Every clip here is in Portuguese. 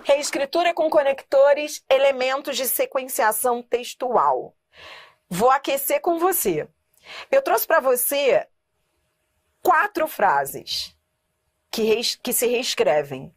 Reescritura com conectores, elementos de sequenciação textual. Vou aquecer com você. Eu trouxe para você 4 frases que se reescrevem.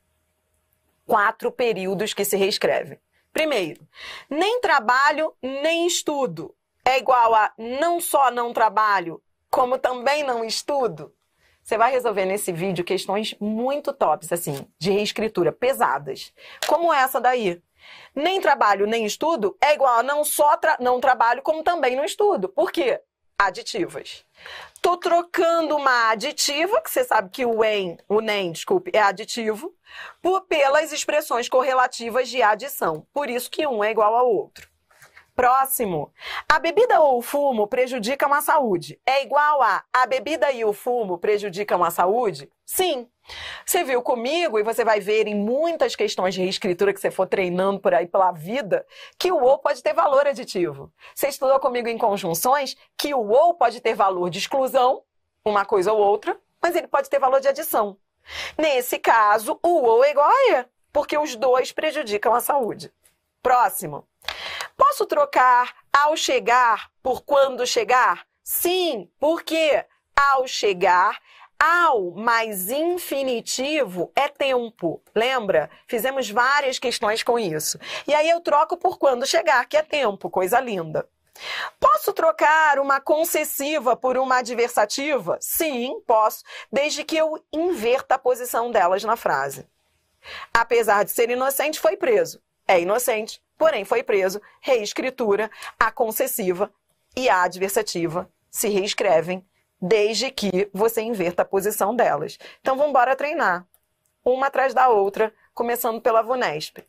4 períodos que se reescrevem. Primeiro, nem trabalho, nem estudo. É igual a não só não trabalho, como também não estudo. Você vai resolver nesse vídeo questões muito tops, assim, de reescritura, pesadas. Como essa daí. Nem trabalho, nem estudo é igual a não só não trabalho, como também não estudo. Por quê? Aditivas. Tô trocando uma aditiva, que você sabe que o nem, desculpe, é aditivo, pelas expressões correlativas de adição. Por isso que um é igual ao outro. Próximo. A bebida ou o fumo prejudicam a saúde. É igual a bebida e o fumo prejudicam a saúde? Sim. Você viu comigo, e você vai ver em muitas questões de reescritura que você for treinando por aí pela vida, que o ou pode ter valor aditivo. Você estudou comigo em conjunções que o ou pode ter valor de exclusão, uma coisa ou outra, mas ele pode ter valor de adição. Nesse caso, o ou é igual a e, porque os dois prejudicam a saúde. Próximo. Posso trocar ao chegar por quando chegar? Sim, porque ao chegar, ao mais infinitivo é tempo. Lembra? Fizemos várias questões com isso. E aí eu troco por quando chegar, que é tempo, coisa linda. Posso trocar uma concessiva por uma adversativa? Sim, posso, desde que eu inverta a posição delas na frase. Apesar de ser inocente, foi preso. É inocente, porém foi preso. Reescritura, a concessiva e a adversativa se reescrevem desde que você inverta a posição delas. Então vamos embora treinar. Uma atrás da outra, começando pela VUNESP.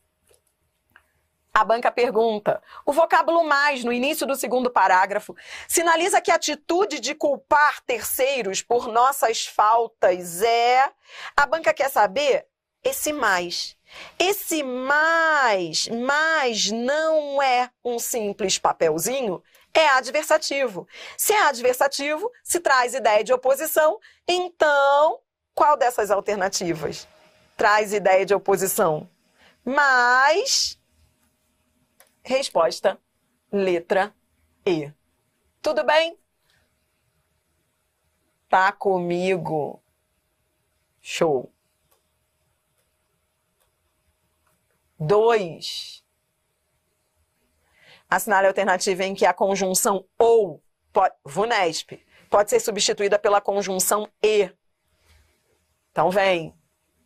A banca pergunta: o vocábulo mais no início do segundo parágrafo sinaliza que a atitude de culpar terceiros por nossas faltas é... A banca quer saber esse mais. Esse mais não é um simples papelzinho, é adversativo. Se é adversativo, se traz ideia de oposição, então, qual dessas alternativas traz ideia de oposição? Mas, resposta, letra E. Tudo bem? Tá comigo? Show. 2. Assinale a alternativa em que a conjunção ou, VUNESP, pode ser substituída pela conjunção e. Então vem.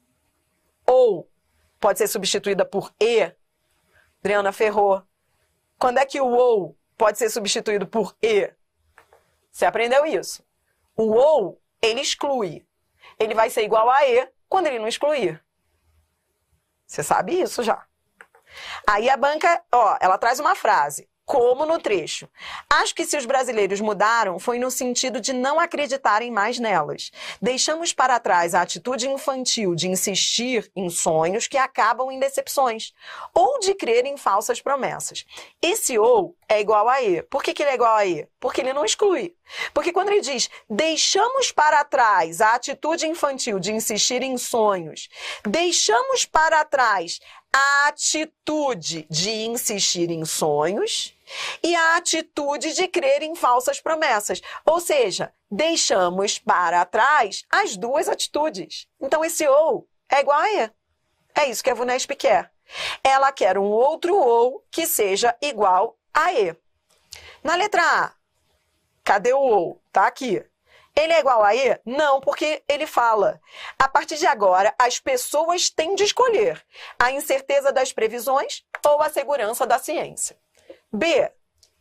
Ou pode ser substituída por e. Adriana ferrou. Quando é que o ou pode ser substituído por e? Você aprendeu isso. O ou, ele exclui. Ele vai ser igual a e quando ele não excluir. Você sabe isso já. Aí a banca, ela traz uma frase, como no trecho. Acho que se os brasileiros mudaram, foi no sentido de não acreditarem mais nelas. Deixamos para trás a atitude infantil de insistir em sonhos que acabam em decepções, ou de crer em falsas promessas. Esse ou é igual a e. Por que ele é igual a e? Porque ele não exclui. Porque quando ele diz, deixamos para trás a atitude infantil de insistir em sonhos, deixamos para trás a atitude de insistir em sonhos e a atitude de crer em falsas promessas. Ou seja, deixamos para trás as duas atitudes. Então, esse ou é igual a e. É isso que a VUNESP quer. Ela quer um outro ou que seja igual a e. Na letra A, cadê o ou? Tá aqui. Ele é igual a e? Não, porque ele fala. A partir de agora, as pessoas têm de escolher a incerteza das previsões ou a segurança da ciência. B.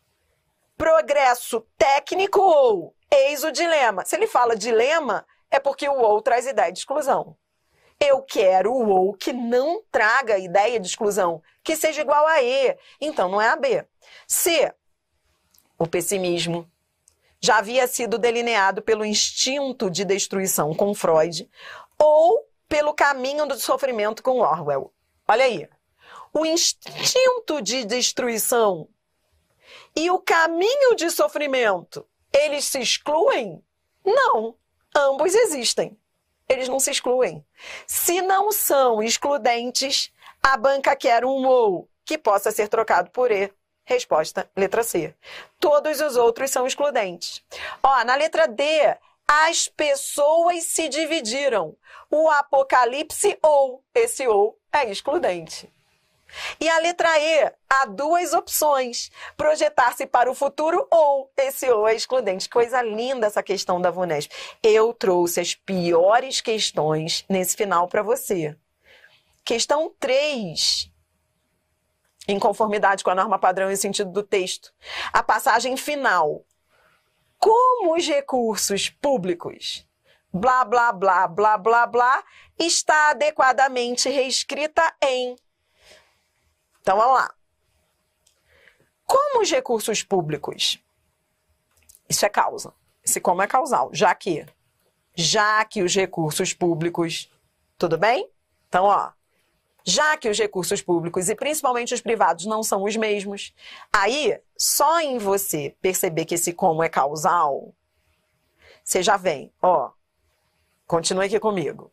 Progresso técnico ou eis o dilema. Se ele fala dilema, é porque o ou traz ideia de exclusão. Eu quero o ou que não traga ideia de exclusão, que seja igual a e. Então, não é a B. C. O pessimismo já havia sido delineado pelo instinto de destruição com Freud ou pelo caminho do sofrimento com Orwell. Olha aí. O instinto de destruição e o caminho de sofrimento, eles se excluem? Não. Ambos existem. Eles não se excluem. Se não são excludentes, A banca quer um ou que possa ser trocado por e. Resposta, letra C. Todos os outros são excludentes. Ó, na letra D, as pessoas se dividiram. O apocalipse ou, esse ou é excludente. E a letra E, há duas opções. Projetar-se para o futuro ou, esse ou é excludente. Coisa linda essa questão da VUNESP. Eu trouxe as piores questões nesse final para você. Questão 3. Em conformidade com a norma padrão e sentido do texto. A passagem final. Como os recursos públicos, blá, blá, blá, blá, blá, blá, está adequadamente reescrita em... Então, vamos lá. Como os recursos públicos? Isso é causa. Esse como é causal. Já que os recursos públicos... Tudo bem? Então, ó. Já que os recursos públicos e principalmente os privados não são os mesmos, aí, só em você perceber que esse como é causal, você já vem, ó, continue aqui comigo.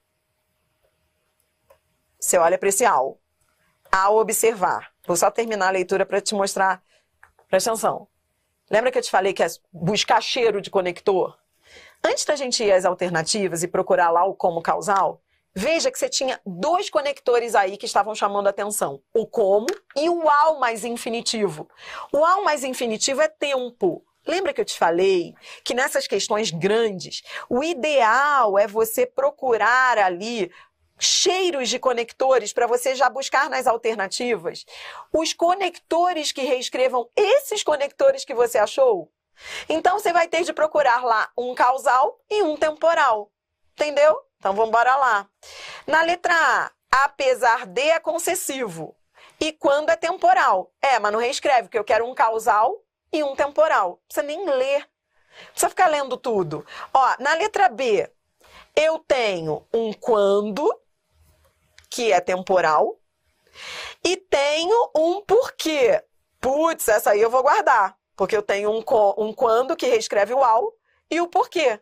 Você olha para esse ao observar, vou só terminar a leitura para te mostrar, presta atenção. Lembra que eu te falei que é buscar cheiro de conector? Antes da gente ir às alternativas e procurar lá o como causal, veja que você tinha dois conectores aí que estavam chamando a atenção. O como e o ao mais infinitivo. O ao mais infinitivo é tempo. Lembra que eu te falei que nessas questões grandes, o ideal é você procurar ali cheiros de conectores para você já buscar nas alternativas os conectores que reescrevam esses conectores que você achou. Então, você vai ter de procurar lá um causal e um temporal. Entendeu? Então, vamos embora lá. Na letra A, apesar de é concessivo. E quando é temporal? Mas não reescreve, porque eu quero um causal e um temporal. Não precisa nem ler. Não precisa ficar lendo tudo. Ó, na letra B, eu tenho um quando, que é temporal, e tenho um porquê. Putz, essa aí eu vou guardar, porque eu tenho um quando, que reescreve o ao, e o porquê.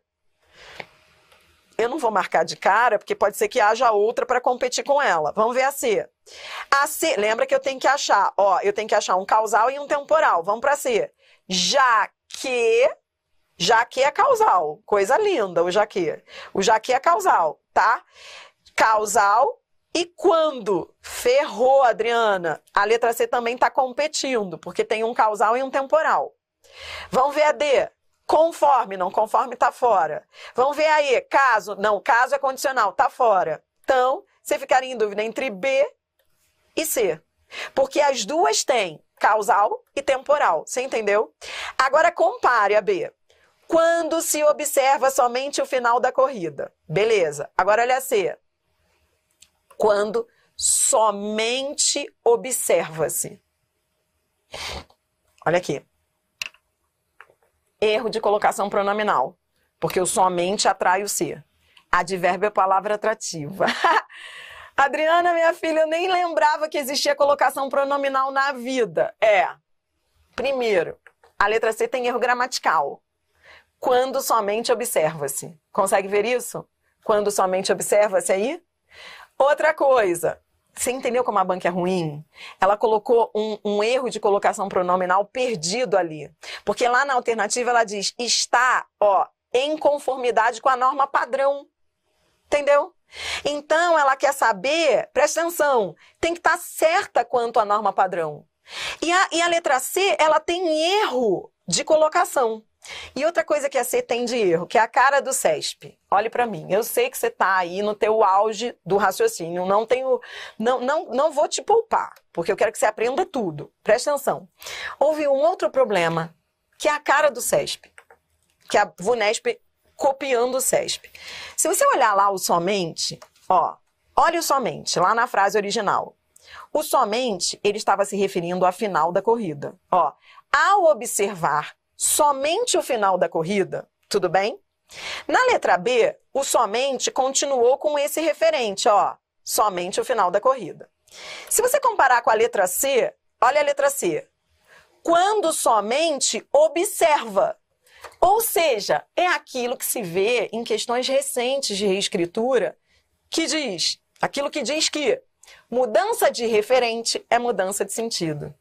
Eu não vou marcar de cara, porque pode ser que haja outra para competir com ela. Vamos ver a C. A C, lembra que eu tenho que achar, ó, eu tenho que achar um causal e um temporal. Vamos para C. Já que é causal. Coisa linda, o já que. O já que é causal, tá? Causal e quando? Ferrou, Adriana. A letra C também está competindo, porque tem um causal e um temporal. Vamos ver a D. Conforme, não conforme, tá fora. Vamos ver aí, caso, não, caso é condicional, tá fora. Então, você ficaria em dúvida entre B e C. Porque as duas têm causal e temporal, você entendeu? Agora compare a B. Quando se observa somente o final da corrida. Beleza. Agora olha a C. Quando somente observa-se. Olha aqui. Erro de colocação pronominal, porque o somente atrai o ser. Advérbio é palavra atrativa. Adriana, minha filha, eu nem lembrava que existia colocação pronominal na vida. Primeiro, a letra C tem erro gramatical. Quando somente observa-se. Consegue ver isso? Quando somente observa-se aí? Outra coisa. Você entendeu como a banca é ruim? Ela colocou um erro de colocação pronominal perdido ali. Porque lá na alternativa ela diz, está, ó, em conformidade com a norma padrão. Entendeu? Então ela quer saber, presta atenção, tem que estar certa quanto à norma padrão. E a letra C, ela tem erro de colocação. E outra coisa que a C tem de erro, que é a cara do CESP. Olhe para mim, eu sei que você está aí no teu auge do raciocínio, não vou te poupar, porque eu quero que você aprenda tudo. Presta atenção. Houve um outro problema, que é a cara do CESP, que é a VUNESP copiando o CESP. Se você olhar lá o somente, ó, olha o somente, lá na frase original. O somente, ele estava se referindo ao final da corrida. Ó, ao observar somente o final da corrida, tudo bem? Na letra B, o somente continuou com esse referente, ó, somente o final da corrida. Se você comparar com a letra C, olha a letra C. Quando somente observa. Ou seja, é aquilo que se vê em questões recentes de reescritura que diz, aquilo que diz que Mudança de referente é mudança de sentido.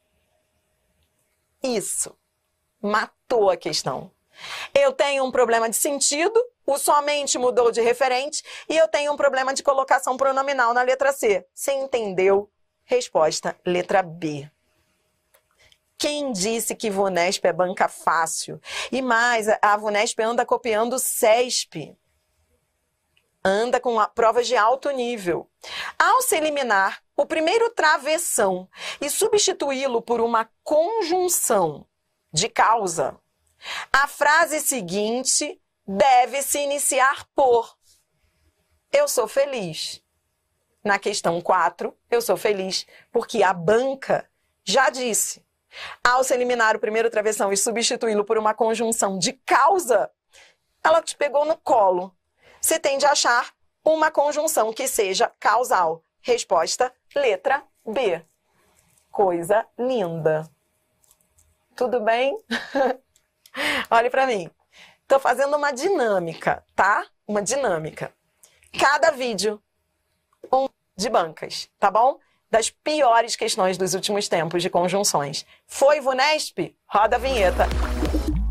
Isso. Matou a questão. Eu tenho um problema de sentido, o somente mudou de referente, e eu tenho um problema de colocação pronominal na letra C. Você entendeu? Resposta, letra B. Quem disse que VUNESP é banca fácil? E mais, a VUNESP anda copiando o CESP. Anda com provas de alto nível. Ao se eliminar o primeiro travessão e substituí-lo por uma conjunção de causa, a frase seguinte deve se iniciar por eu sou feliz. Na questão 4, eu sou feliz porque a banca já disse. Ao se eliminar o primeiro travessão e substituí-lo por uma conjunção de causa, ela te pegou no colo. Você tende a achar uma conjunção que seja causal. Resposta, letra B. Coisa linda. Tudo bem? Olhe para mim. Estou fazendo uma dinâmica, tá? Uma dinâmica. Cada vídeo, de bancas, tá bom? Das piores questões dos últimos tempos de conjunções. Foi VUNESP? Roda a vinheta.